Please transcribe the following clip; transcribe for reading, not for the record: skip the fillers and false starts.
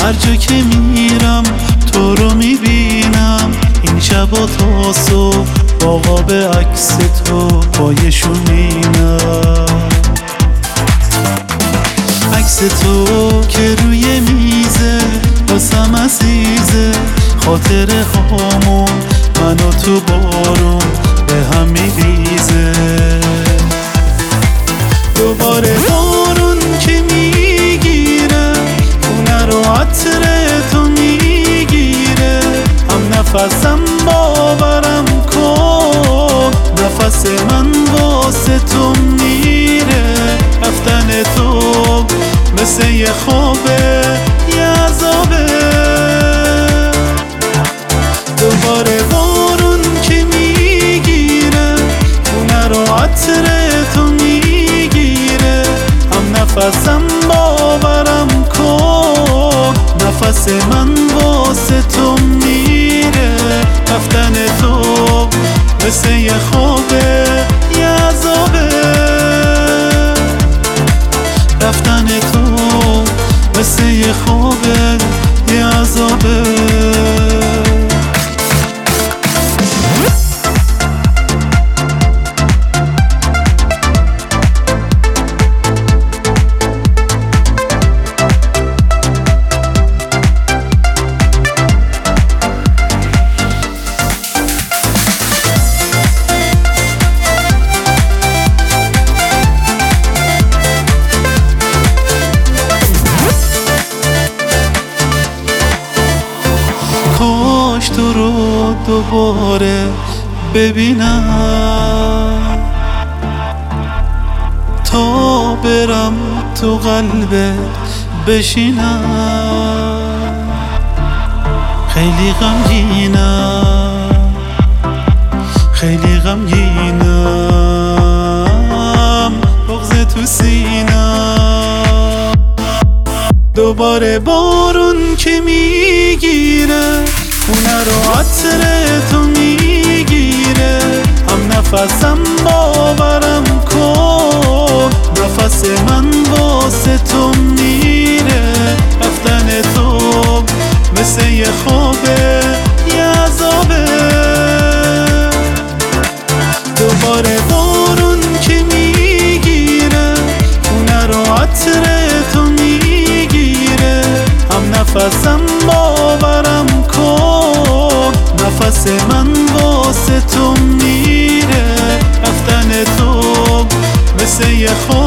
هر جا که میرم تو رو میبینم. این شبا تا صبح با قاب عکس تو پایشون مینم. عکس تو که روی میزه واسم عزیزه، خاطره هامون من و تو بارون به هم میریزه. دوباره بارون که میگیره خونه رو عطر تو میگیره. هم نفسم باورم کن، نفس من واسه تو میره. رفتن تو مثل یه خوابه، یه عذابه. دوباره بارون که میگیره خونه رو عطر تو میگیره. هم نفسم باورم کن، نفس من واسه تو میره. رفتن تو مثل یه خوابه، یه عذابه. رفتن تو مثل یه خوابه، یه عذابه. کاش تو رو دوباره ببینم، تا برم تو قلبت بشینم. خیلی غمگینم، خیلی غمگینم، بغض تو سینم. دوباره بارون که میگیره خونه رو عطر تو میگیره. هم نفسم باورم کن، نفس من واسه تو میره. رفتن تو مثل یه خوابه، یه عذابه. دوباره بارون که میگیره خونه رو عطر تو میگیره. هم نفسم باورم کن، نفس من واسه تو میره. رفتن تو مثل یه خواب